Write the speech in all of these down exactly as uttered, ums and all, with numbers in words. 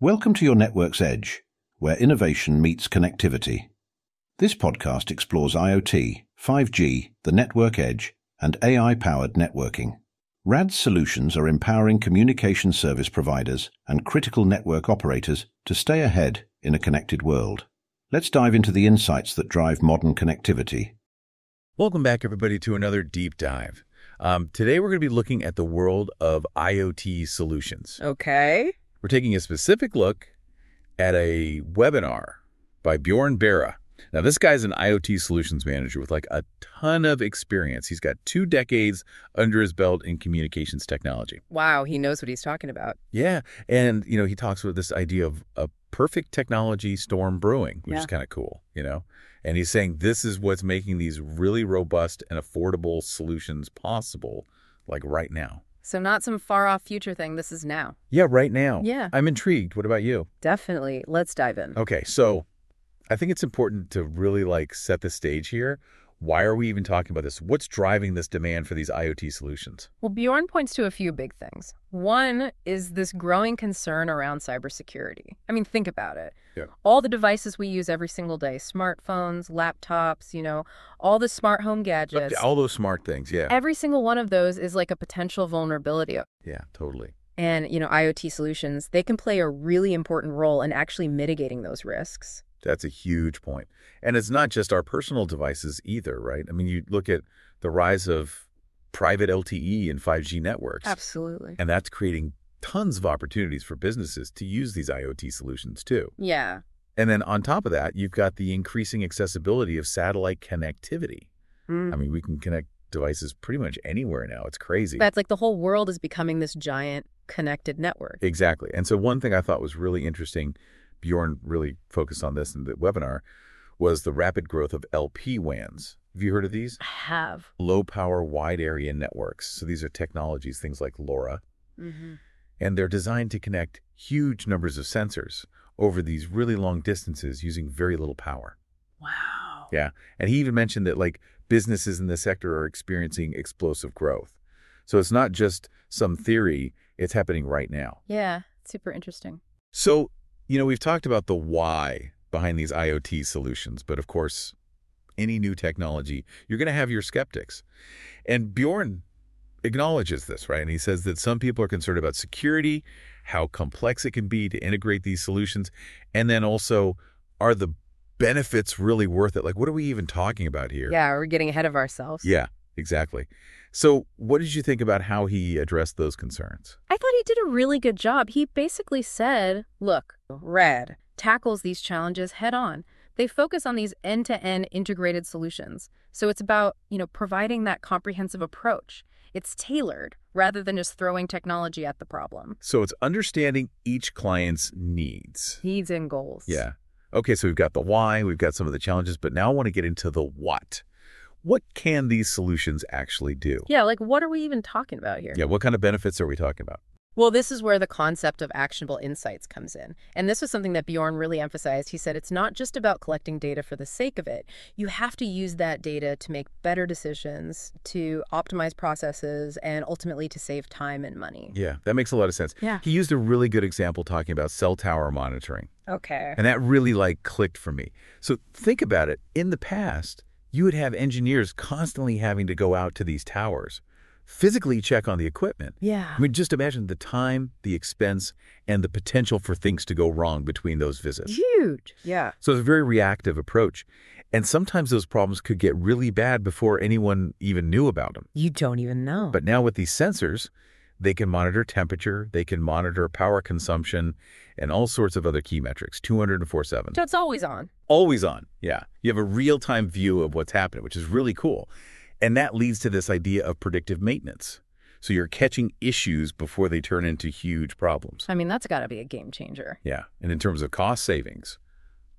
Welcome to your Network's Edge, where innovation meets connectivity. This podcast explores IoT, five G, the network edge, and A I-powered networking. R A D's solutions are empowering communication service providers and critical network operators to stay ahead in a connected world. Let's dive into the insights that drive modern connectivity. Welcome back, everybody, to another deep dive. Um, today, we're going to be looking at the world of IoT solutions. Okay. We're taking a specific look at a webinar by Bjorn Barra. Now, this guy's an IoT solutions manager with like a ton of experience. He's got two decades under his belt in communications technology. Wow, he knows what he's talking about. Yeah, and, you know, he talks about this idea of a perfect technology storm brewing, which Yeah. is kind of cool, you know? And he's saying this is what's making these really robust and affordable solutions possible, like right now. So not some far-off future thing. This is now. Yeah, right now. Yeah. I'm intrigued. What about you? Definitely. Let's dive in. Okay, so I think it's important to really like set the stage here. Why are we even talking about this? What's driving this demand for these IoT solutions? Well, Bjorn points to a few big things. One is this growing concern around cybersecurity. I mean, think about it. Yeah. All the devices we use every single day, smartphones, laptops, you know, all the smart home gadgets. All those smart things, yeah. Every single one of those is like a potential vulnerability. Yeah, totally. And, you know, IoT solutions, they can play a really important role in actually mitigating those risks. That's a huge point. And it's not just our personal devices either, right? I mean, you look at the rise of private L T E and five G networks. Absolutely. And that's creating tons of opportunities for businesses to use these IoT solutions too. Yeah. And then on top of that, you've got the increasing accessibility of satellite connectivity. Mm. I mean, we can connect devices pretty much anywhere now. It's crazy. That's like the whole world is becoming this giant connected network. Exactly. And so one thing I thought was really interesting, Bjorn really focused on this in the webinar, was the rapid growth of L P WANs. Have you heard of these? I have. Low power wide area networks. So these are technologies, things like LoRa, Mm-hmm. and they're designed to connect huge numbers of sensors over these really long distances using very little power. Wow. Yeah. And he even mentioned that like businesses in the sector are experiencing explosive growth. So it's not just some theory, it's happening right now. Yeah. Super interesting. So, you know, we've talked about the why behind these IoT solutions, but of course, any new technology, you're going to have your skeptics. And Bjorn acknowledges this, right? And he says that some people are concerned about security, how complex it can be to integrate these solutions, and then also, are the benefits really worth it? Like, what are we even talking about here? Yeah, we're getting ahead of ourselves. Yeah, exactly. So what did you think about how he addressed those concerns? I thought he did a really good job. He basically said, look, R A D tackles these challenges head on. They focus on these end-to-end integrated solutions. So it's about, you know, providing that comprehensive approach. It's tailored rather than just throwing technology at the problem. So it's understanding each client's needs. Needs and goals. Yeah. Okay, so we've got the why, we've got some of the challenges, but now I want to get into the what. What can these solutions actually do? Yeah, like what are we even talking about here? Yeah, what kind of benefits are we talking about? Well, this is where the concept of actionable insights comes in. And this was something that Bjorn really emphasized. He said it's not just about collecting data for the sake of it. You have to use that data to make better decisions, to optimize processes, and ultimately to save time and money. Yeah, that makes a lot of sense. Yeah. He used a really good example talking about cell tower monitoring. Okay. And that really like clicked for me. So think about it. In the past, you would have engineers constantly having to go out to these towers, physically check on the equipment. Yeah. I mean, just imagine the time, the expense, and the potential for things to go wrong between those visits. Huge. Yeah. So it's a very reactive approach. And sometimes those problems could get really bad before anyone even knew about them. You don't even know. But now with these sensors, they can monitor temperature, they can monitor power consumption, and all sorts of other key metrics, two hundred four seven. So it's always on. Always on, yeah. You have a real-time view of what's happening, which is really cool. And that leads to this idea of predictive maintenance. So you're catching issues before they turn into huge problems. I mean, that's got to be a game changer. Yeah, and in terms of cost savings,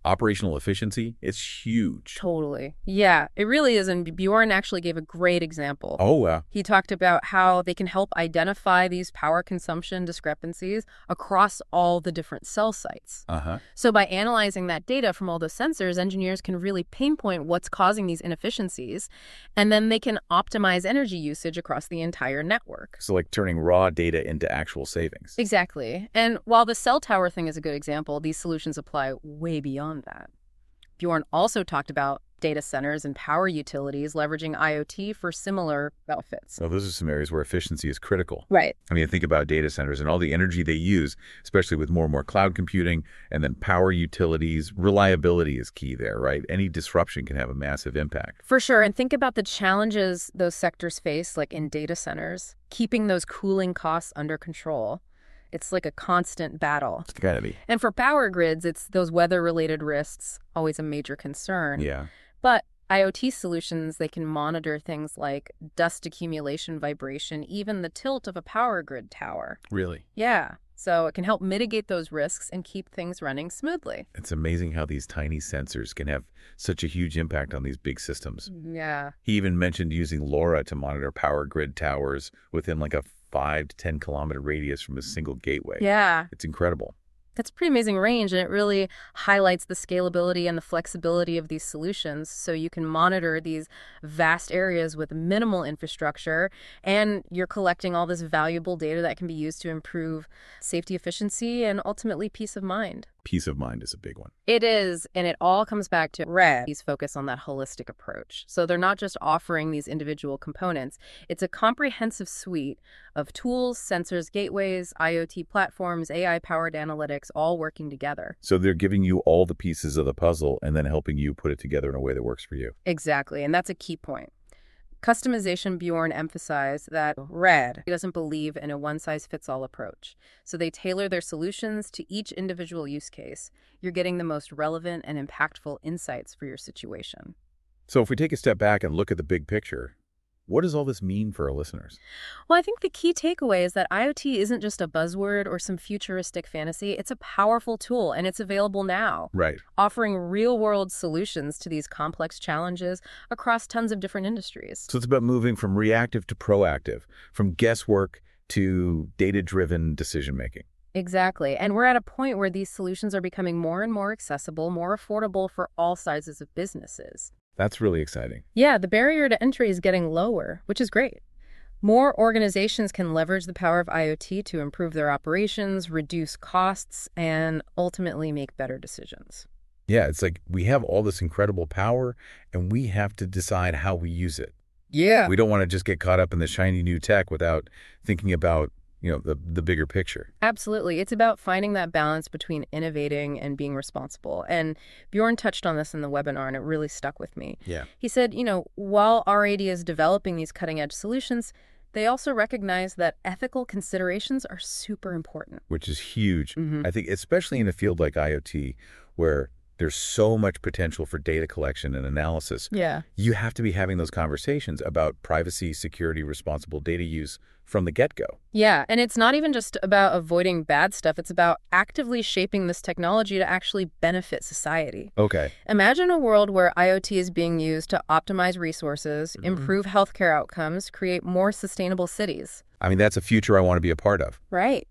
operational efficiency, it's huge. Totally. Yeah, it really is. And Bjorn actually gave a great example. Oh, wow. He talked about how they can help identify these power consumption discrepancies across all the different cell sites. Uh-huh. So by analyzing that data from all the sensors, engineers can really pinpoint what's causing these inefficiencies, and then they can optimize energy usage across the entire network. So like turning raw data into actual savings. Exactly. And while the cell tower thing is a good example, these solutions apply way beyond that. Bjorn also talked about data centers and power utilities leveraging I O T for similar benefits. So those are some areas where efficiency is critical. Right. I mean, think about data centers and all the energy they use, especially with more and more cloud computing, and then power utilities. Reliability is key there, right? Any disruption can have a massive impact. For sure. And think about the challenges those sectors face, like in data centers, keeping those cooling costs under control. It's like a constant battle. It's gotta be. And for power grids, it's those weather-related risks, always a major concern. Yeah. But I O T solutions, they can monitor things like dust accumulation, vibration, even the tilt of a power grid tower. Really? Yeah. So it can help mitigate those risks and keep things running smoothly. It's amazing how these tiny sensors can have such a huge impact on these big systems. Yeah. He even mentioned using LoRa to monitor power grid towers within like a five to ten kilometer radius from a single gateway. Yeah. It's incredible. That's pretty amazing range, and it really highlights the scalability and the flexibility of these solutions. So you can monitor these vast areas with minimal infrastructure, and you're collecting all this valuable data that can be used to improve safety, efficiency, and ultimately peace of mind. Peace of mind is a big one. It is, and it all comes back to Red's focus on that holistic approach. So they're not just offering these individual components. It's a comprehensive suite of tools, sensors, gateways, I O T platforms, A I-powered analytics, all working together. So they're giving you all the pieces of the puzzle and then helping you put it together in a way that works for you. Exactly, and that's a key point. Customization, Bjorn emphasized that Red doesn't believe in a one-size-fits-all approach. So they tailor their solutions to each individual use case. You're getting the most relevant and impactful insights for your situation. So if we take a step back and look at the big picture, what does all this mean for our listeners? Well, I think the key takeaway is that I O T isn't just a buzzword or some futuristic fantasy. It's a powerful tool, and it's available now, Right. offering real-world solutions to these complex challenges across tons of different industries. So it's about moving from reactive to proactive, from guesswork to data-driven decision-making. Exactly. And we're at a point where these solutions are becoming more and more accessible, more affordable for all sizes of businesses. That's really exciting. Yeah, the barrier to entry is getting lower, which is great. More organizations can leverage the power of I O T to improve their operations, reduce costs, and ultimately make better decisions. Yeah, it's like we have all this incredible power, and we have to decide how we use it. Yeah. We don't want to just get caught up in the shiny new tech without thinking about, you know, the, the bigger picture. Absolutely. It's about finding that balance between innovating and being responsible. And Bjorn touched on this in the webinar, and it really stuck with me. Yeah. He said, you know, while R A D is developing these cutting-edge solutions, they also recognize that ethical considerations are super important. Which is huge. Mhm. I think especially in a field like I O T, where there's so much potential for data collection and analysis, Yeah. you have to be having those conversations about privacy, security, responsible data use from the get-go. Yeah, and it's not even just about avoiding bad stuff. It's about actively shaping this technology to actually benefit society. Okay. Imagine a world where I O T is being used to optimize resources, Mhm. improve healthcare outcomes, create more sustainable cities. I mean, that's a future I want to be a part of. Right.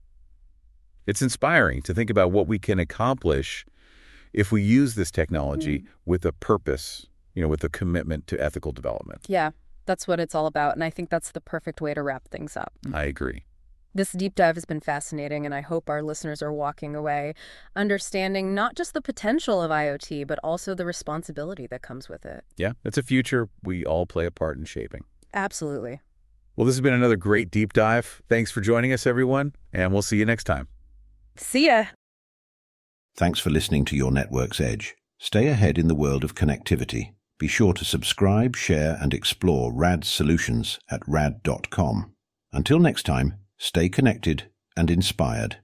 It's inspiring to think about what we can accomplish if we use this technology Mm. with a purpose, you know, with a commitment to ethical development. Yeah, that's what it's all about. And I think that's the perfect way to wrap things up. I agree. This deep dive has been fascinating, and I hope our listeners are walking away understanding not just the potential of I O T, but also the responsibility that comes with it. Yeah, it's a future we all play a part in shaping. Absolutely. Well, this has been another great deep dive. Thanks for joining us, everyone, and we'll see you next time. See ya. Thanks for listening to Your Network's Edge. Stay ahead in the world of connectivity. Be sure to subscribe, share, and explore Rad's solutions at rad dot com. Until next time, stay connected and inspired.